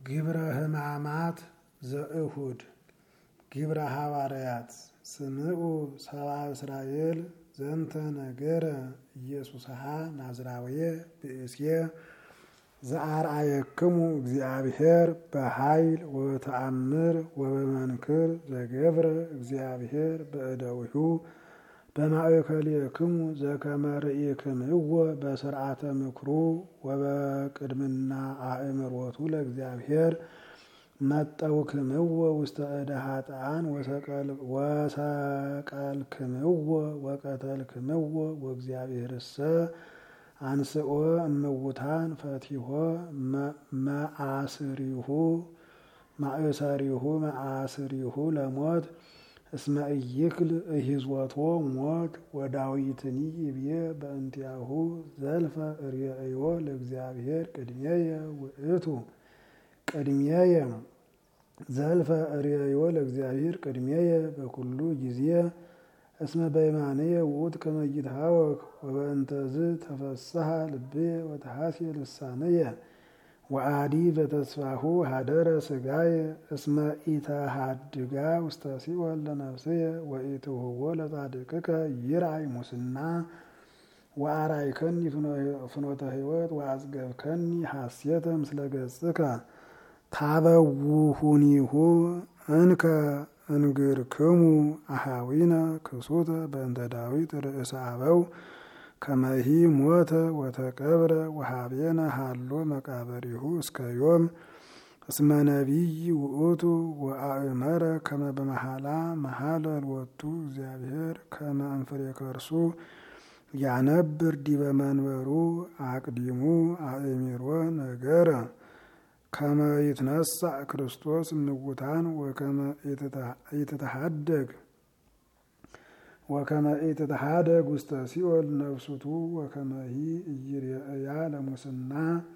ግብረ ሕማማት ዘእሁድ ግብረ ሐዋርያት ስምዑ ሰብአ እስራኤል ዘንተ ነገረ ኢየሱስሃ ናዝራውየ ብእስየ ዘአርአየክሙ እግዚአብሔር በኃይል ወተአምር ወበመንክር ዘገብረ እግዚአብሔር በእደዊሁ በማእከልክሙ ዘከመ ርኢክምዎ በስርዓተ ምክሩ ወበቅድምና አእምሮቱ ለእግዚአብሔር መጠውክምዎ ውስተ እደ ኃጥኣን ወሰቀልክምዎ ወቀተልክምዎ ወእግዚአብሔርሰ አንስኦ እምውታን ፈቲሖ መአሰሪሁ ለሞት እስመ ኢይክል እሂዝወቶ ሞት ወዳዊትኒ ይብዬ በእንቲአሁ ዘልፈ ርእዮ ለእግዚአብሔር ቅድሜየ ውእቱ ቅድሜየ ዘልፈ ርእዮ ለእግዚአብሔር ቅድሜየ በኩሉ ጊዜ እስመ በየማንየ ውእቱ ከመ ይትሃወክ ወበእንተዝ ተፈስሐ ልብየ ወተሐስየ ልሳንየ ወአዲ በተስፋሁ ሀደረ ሥጋየ እስመ ኢተሃድጋ ውስተ ሲኦል ለነፍስየ ወኢትሁቦ ለጻድቅከ ይርአይ ሙስና ወአርአይከኒ ፍኖተ ሕይወት ወአጽገብከኒ ሐሴተ ምስለ ገጽከ ታበውሁኒሁ እንከ እንግርክሙ አሃዊነ ክሱተ በእንተ ዳዊት ርእሰ አበው ከመሂ ሞተ ወተቀብረ ወሀቤነ ሃሎ መቃብሪሁ እስከ ዮም እስመ ነቢይ ውእቱ ወአእመረ ከመ በመሐላ መሐለ ሎቱ እግዚአብሔር ከመ እንፍሬ ከርሱ ያነብር ዲበ መንበሩ አቅዲሙ አእሚሮ ነገረ ከመ ይትነሣእ ክርስቶስ እምውታን ወከመ ኢትትሃደግ ውስተ ሲኦል ነፍሱቱ ወከመሂ ኢይርአያ ለሙስና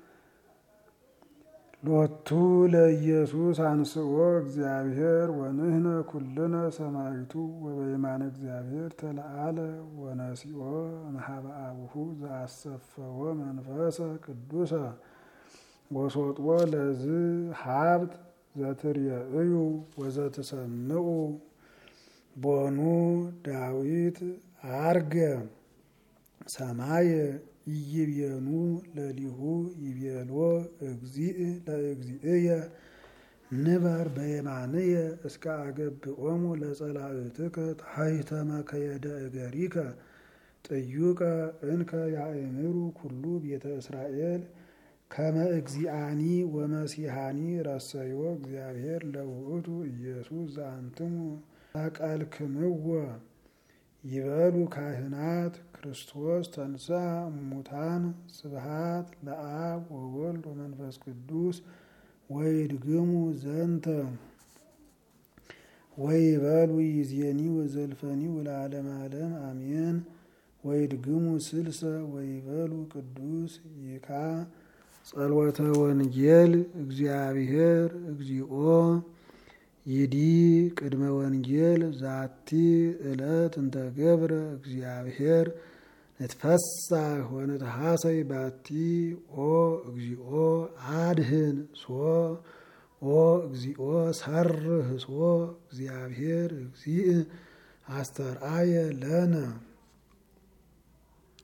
ሎቱ ለኢየሱስ አንስኦ እግዚአብሔር ወንህነ ኩልነ ሰማዕቱ ወበየማነ እግዚአብሔር ተለዓለ ወነሲኦ እምኀበ አቡሁ ዘአሰፈወ መንፈሰ ቅዱሰ ወሶጥዎ ለዝ ሀብት ዘትርእዩ ወዘትሰምዑ ቦኑ ዳዊት አርገ ሰማየ ኢይቤኑ ለሊሁ ይቤልዎ እግዚእ ለእግዚእየ ንበር በየማንየ እስከ አገብኦሙ ለጸላእትከ ታሕተ መከየደ እገሪከ ጥዩቀ እንከ ያእምሩ ኩሉ ቤተ እስራኤል ከመ እግዚአኒ ወመሲሐኒ ረሰዮ እግዚአብሔር ለውእቱ ኢየሱስ ዘአንትሙ ሰቀልክምዎ ይበሉ ካህናት ክርስቶስ ተንሥአ እሙታን ስብሐት ለአብ ወወልድ ወመንፈስ ቅዱስ ወይድግሙ ዘንተ ወይበሉ ይእዜኒ ወዘልፈኒ ወለዓለመ ዓለም አሜን ወይድግሙ ስልሰ ወይበሉ ቅዱስ ይካ ጸልወተ ወንጌል እግዚአብሔር እግዚኦ ይዲ ቅድመ ወንጌል ዛቲ ዕለት እንተ ገብረ እግዚአብሔር ንትፈሳህ ወንትሐሰይ ባቲ ኦ እግዚኦ አድህን ሶ ኦ እግዚኦ ሰርህ ሶ እግዚአብሔር እግዚእ አስተርአየ ለነ